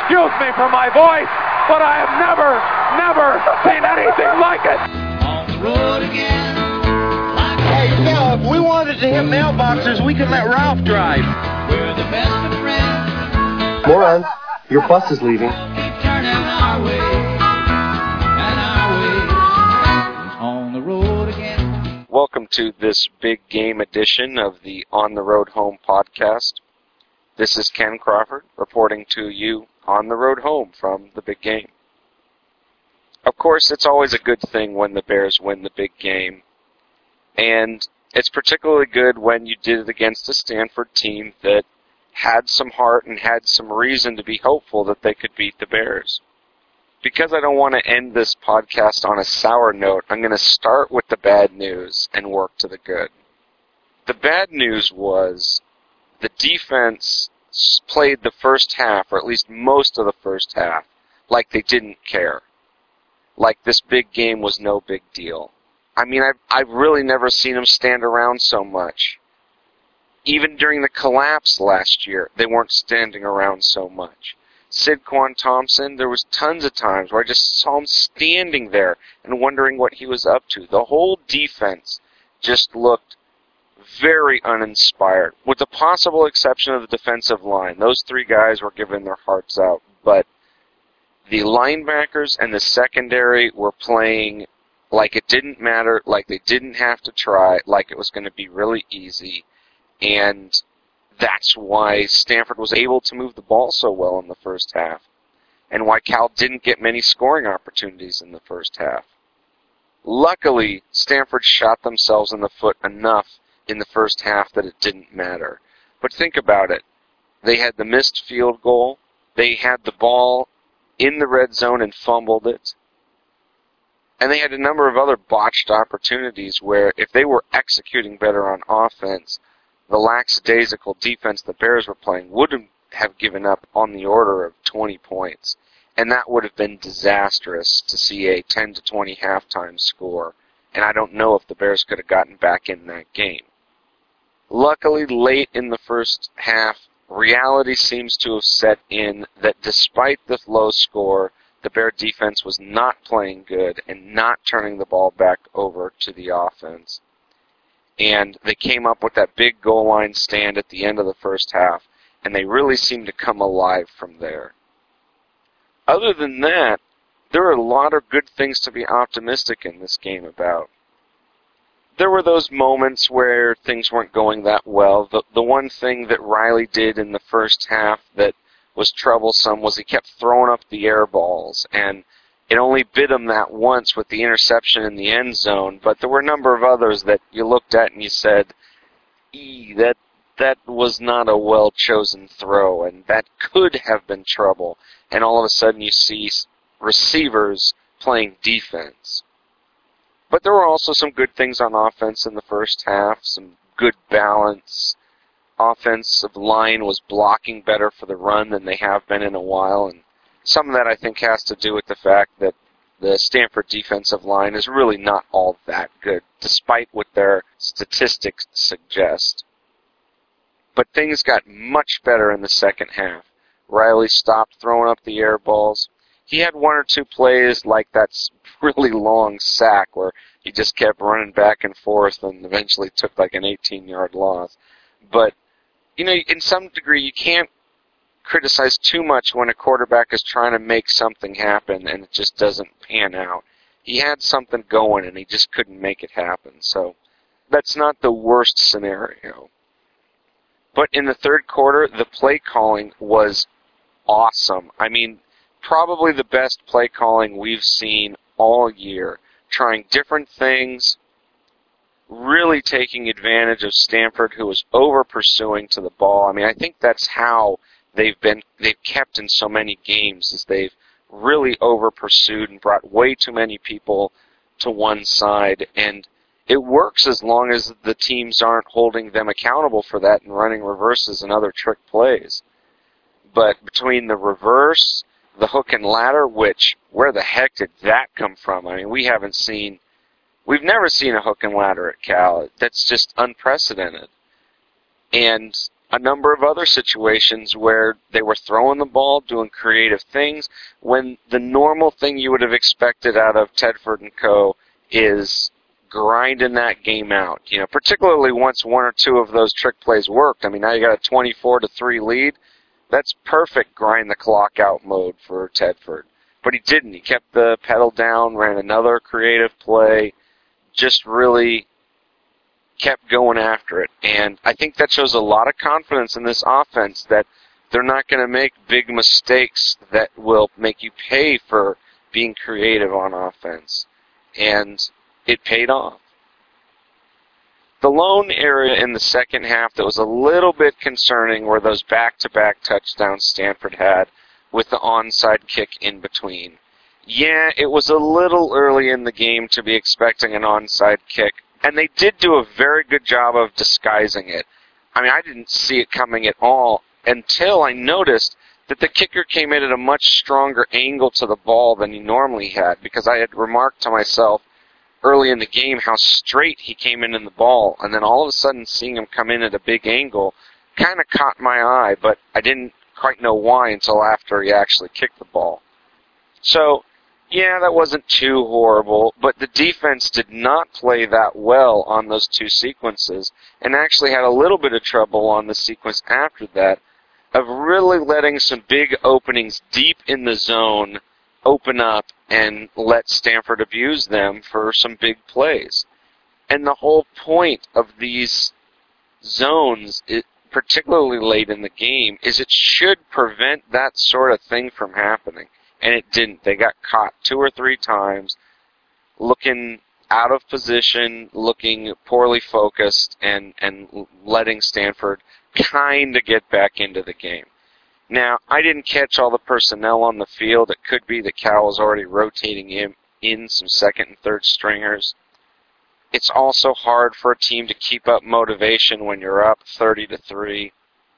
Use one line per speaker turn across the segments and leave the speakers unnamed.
excuse me for my voice, but I have never seen anything like it.
On the road again.
Hey, Phil, if we wanted to hit mailboxes, we could let Ralph drive.
We're the best of friends.
Moron, your bus is leaving.
Keep turning our way. And our way is on the road again.
Welcome to this big game edition of the On the Road Home podcast. This is Ken Crawford reporting to you on the road home from the big game. Of course, it's always a good thing when the Bears win the big game, and it's particularly good when you did it against a Stanford team that had some heart and had some reason to be hopeful that they could beat the Bears. Because I don't want to end this podcast on a sour note, I'm going to start with the bad news and work to the good. The bad news was the defense played the first half, or at least most of the first half, like they didn't care. Like this big game was no big deal. I mean, I've really never seen them stand around so much. Even during the collapse last year, they weren't standing around so much. Sidquan Thompson, there was tons of times where I just saw him standing there and wondering what he was up to. The whole defense just looked very uninspired, with the possible exception of the defensive line. Those three guys were giving their hearts out, but the linebackers and the secondary were playing like it didn't matter, like they didn't have to try, like it was going to be really easy, and that's why Stanford was able to move the ball so well in the first half, and why Cal didn't get many scoring opportunities in the first half. Luckily, Stanford shot themselves in the foot enough in the first half that it didn't matter. But think about it. They had the missed field goal. They had the ball in the red zone and fumbled it. And they had a number of other botched opportunities where if they were executing better on offense, the lackadaisical defense the Bears were playing wouldn't have given up on the order of 20 points. And that would have been disastrous to see a 10-20 halftime score. And I don't know if the Bears could have gotten back in that game. Luckily, late in the first half, reality seems to have set in that despite the low score, the Bear defense was not playing good and not turning the ball back over to the offense. And they came up with that big goal line stand at the end of the first half, and they really seemed to come alive from there. Other than that, there are a lot of good things to be optimistic in this game about. There were those moments where things weren't going that well. The one thing that Riley did in the first half that was troublesome was he kept throwing up the air balls, and it only bit him that once with the interception in the end zone, but there were a number of others that you looked at and you said, that was not a well-chosen throw, and that could have been trouble. And all of a sudden you see receivers playing defense. But there were also some good things on offense in the first half, some good balance. Offensive line was blocking better for the run than they have been in a while, and some of that I think has to do with the fact that the Stanford defensive line is really not all that good, despite what their statistics suggest. But things got much better in the second half. Riley stopped throwing up the air balls. He had one or two plays like that really long sack where he just kept running back and forth and eventually took like an 18-yard loss. But, you know, in some degree you can't criticize too much when a quarterback is trying to make something happen and it just doesn't pan out. He had something going and he just couldn't make it happen. So that's not the worst scenario. But in the third quarter, the play calling was awesome. I mean, probably the best play calling we've seen all year. Trying different things, really taking advantage of Stanford, who was over-pursuing to the ball. I mean, I think that's how they've kept in so many games, is they've really over-pursued and brought way too many people to one side. And it works as long as the teams aren't holding them accountable for that and running reverses and other trick plays. But between the reverse, the hook and ladder, which, where the heck did that come from? I mean, we've never seen a hook and ladder at Cal. That's just unprecedented. And a number of other situations where they were throwing the ball, doing creative things, when the normal thing you would have expected out of Tedford and Co. is grinding that game out. You know, particularly once one or two of those trick plays worked. I mean, now you got a 24-3 lead. That's perfect grind the clock out mode for Tedford. But he didn't. He kept the pedal down, ran another creative play, just really kept going after it. And I think that shows a lot of confidence in this offense that they're not going to make big mistakes that will make you pay for being creative on offense. And it paid off. The lone area in the second half that was a little bit concerning were those back-to-back touchdowns Stanford had with the onside kick in between. Yeah, it was a little early in the game to be expecting an onside kick, and they did do a very good job of disguising it. I mean, I didn't see it coming at all until I noticed that the kicker came in at a much stronger angle to the ball than he normally had, because I had remarked to myself early in the game how straight he came in the ball, and then all of a sudden seeing him come in at a big angle kind of caught my eye, but I didn't quite know why until after he actually kicked the ball. So, yeah, that wasn't too horrible, but the defense did not play that well on those two sequences, and actually had a little bit of trouble on the sequence after that of really letting some big openings deep in the zone open up and let Stanford abuse them for some big plays. And the whole point of these zones, particularly late in the game, is it should prevent that sort of thing from happening. And it didn't. They got caught 2 or 3 times looking out of position, looking poorly focused, and letting Stanford kind of get back into the game. Now, I didn't catch all the personnel on the field. It could be that Cal was already rotating in some second and third stringers. It's also hard for a team to keep up motivation when you're up 30-3.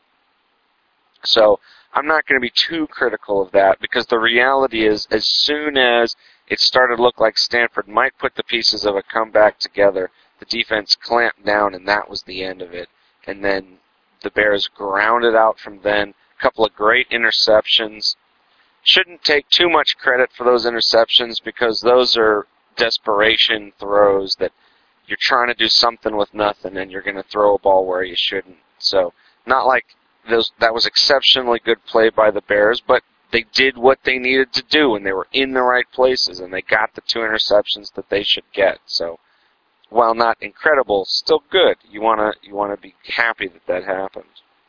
So I'm not going to be too critical of that, because the reality is, as soon as it started to look like Stanford might put the pieces of a comeback together, the defense clamped down, and that was the end of it. And then the Bears grounded out from then. A couple of great interceptions. Shouldn't take too much credit for those interceptions, because those are desperation throws that you're trying to do something with nothing and you're going to throw a ball where you shouldn't. So not like that was exceptionally good play by the Bears, but they did what they needed to do, and they were in the right places, and they got the 2 interceptions that they should get. So while not incredible, still good. You want to be happy that happened.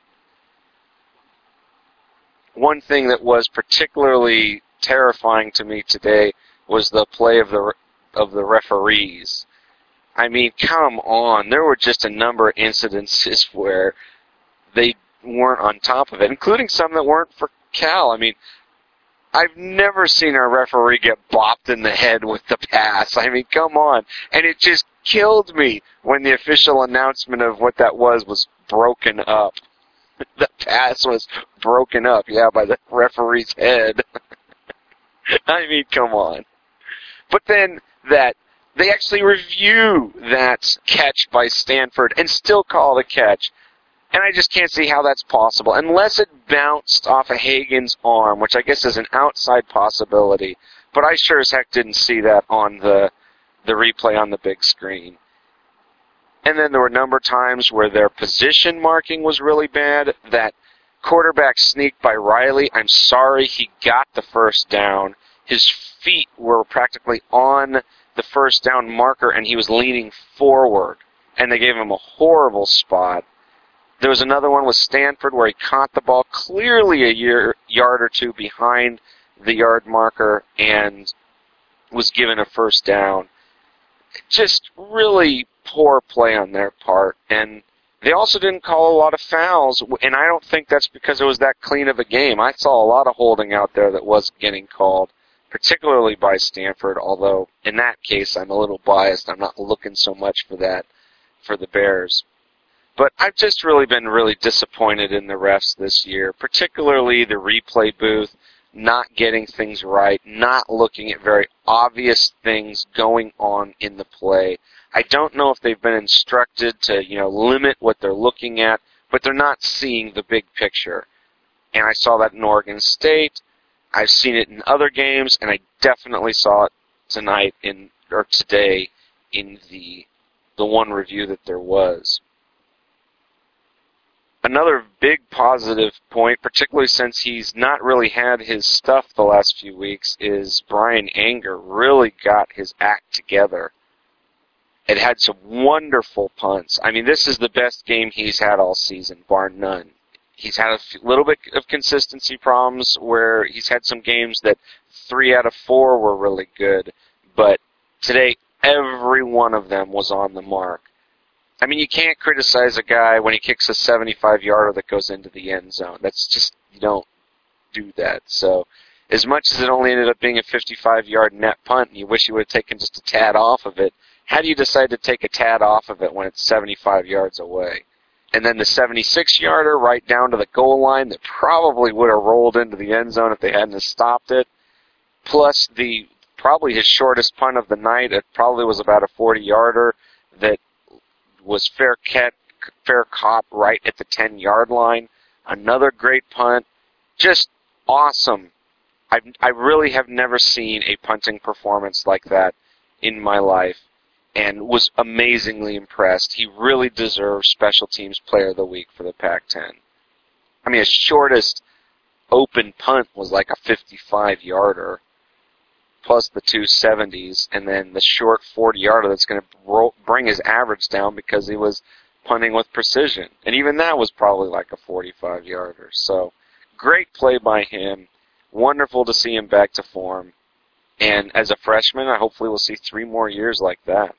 One thing that was particularly terrifying to me today was the play of the referees. I mean, come on. There were just a number of incidences where they weren't on top of it, including some that weren't for Cal. I mean, I've never seen a referee get bopped in the head with the pass. I mean, come on. And it just killed me when the official announcement of what that was broken up. The pass was broken up, by the referee's head. I mean, come on. But then that they actually review that catch by Stanford and still call it a catch. And I just can't see how that's possible, unless it bounced off of Hagen's arm, which I guess is an outside possibility. But I sure as heck didn't see that on the replay on the big screen. And then there were a number of times where their position marking was really bad. That quarterback sneak by Riley, I'm sorry, he got the first down. His feet were practically on the first down marker, and he was leaning forward. And they gave him a horrible spot. There was another one with Stanford where he caught the ball clearly a yard or two behind the yard marker and was given a first down. Just really poor play on their part. And they also didn't call a lot of fouls, and I don't think that's because it was that clean of a game. I saw a lot of holding out there that was getting called, particularly by Stanford, although in that case I'm a little biased. I'm not looking so much for that for the Bears. But I've just really been really disappointed in the refs this year, particularly the replay booth, not getting things right, not looking at very obvious things going on in the play. I don't know if they've been instructed to, limit what they're looking at, but they're not seeing the big picture. And I saw that in Oregon State. I've seen it in other games, and I definitely saw it today in the one review that there was. Another big positive point, particularly since he's not really had his stuff the last few weeks, is Brian Anger really got his act together. It had some wonderful punts. I mean, this is the best game he's had all season, bar none. He's had a little bit of consistency problems where he's had some games that 3 out of 4 were really good, but today every one of them was on the mark. I mean, you can't criticize a guy when he kicks a 75-yarder that goes into the end zone. That's just, you don't do that. So as much as it only ended up being a 55-yard net punt and you wish you would have taken just a tad off of it, how do you decide to take a tad off of it when it's 75 yards away? And then the 76-yarder right down to the goal line that probably would have rolled into the end zone if they hadn't stopped it, plus probably his shortest punt of the night. It probably was about a 40-yarder that was fair caught right at the 10-yard line. Another great punt. Just awesome. I really have never seen a punting performance like that in my life and was amazingly impressed. He really deserves Special Teams Player of the Week for the Pac-10. I mean, his shortest open punt was like a 55-yarder. Plus the 2 70s, and then the short 40-yarder that's going to bring his average down because he was punting with precision. And even that was probably like a 45-yarder. So, great play by him. Wonderful to see him back to form. And as a freshman, I hopefully will see 3 more years like that.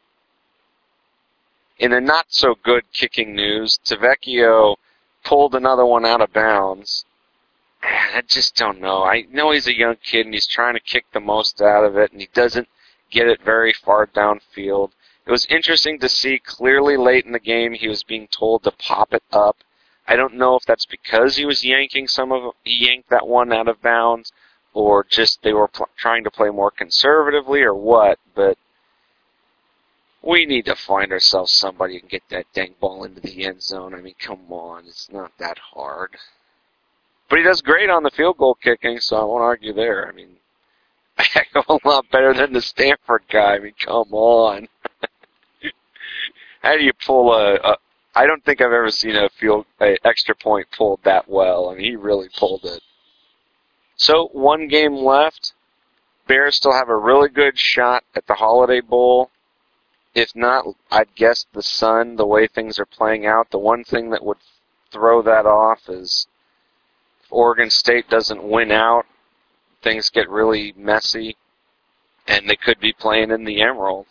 In the not-so-good kicking news, Tavecchio pulled another one out of bounds. I just don't know. I know he's a young kid and he's trying to kick the most out of it, and he doesn't get it very far downfield. It was interesting to see clearly late in the game he was being told to pop it up. I don't know if that's because he was yanked that one out of bounds, or just they were trying to play more conservatively, or what. But we need to find ourselves somebody who can get that dang ball into the end zone. I mean, come on, it's not that hard. But he does great on the field goal kicking, so I won't argue there. I mean, a heck of a lot better than the Stanford guy. I mean, come on. How do you pull I don't think I've ever seen a extra point pulled that well. I mean, he really pulled it. So, 1 game left. Bears still have a really good shot at the Holiday Bowl. If not, I'd guess the Sun, the way things are playing out. The one thing that would throw that off is Oregon State doesn't win out, things get really messy, and they could be playing in the Emerald.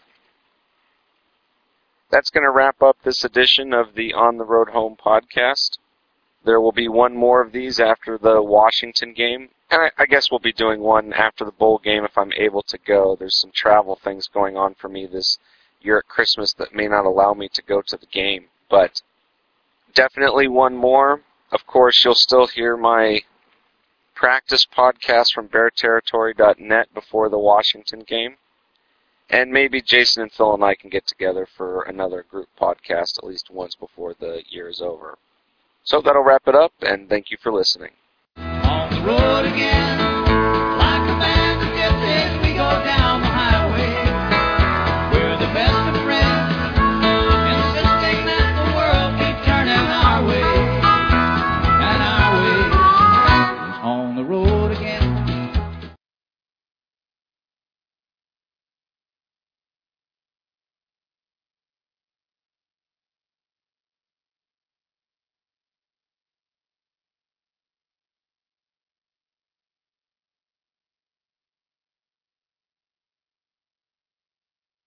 That's going to wrap up this edition of the On the Road Home podcast. There will be one more of these after the Washington game, and I guess we'll be doing one after the bowl game if I'm able to go. There's some travel things going on for me this year at Christmas that may not allow me to go to the game, but definitely one more. Of course, you'll still hear my practice podcast from bearterritory.net before the Washington game. And maybe Jason and Phil and I can get together for another group podcast at least once before the year is over. So that'll wrap it up, and thank you for listening.
On the road again, like a band of gypsies, we go down the highway. We're the best of friends, insisting that the world keep turning our way. And our way is on the road again.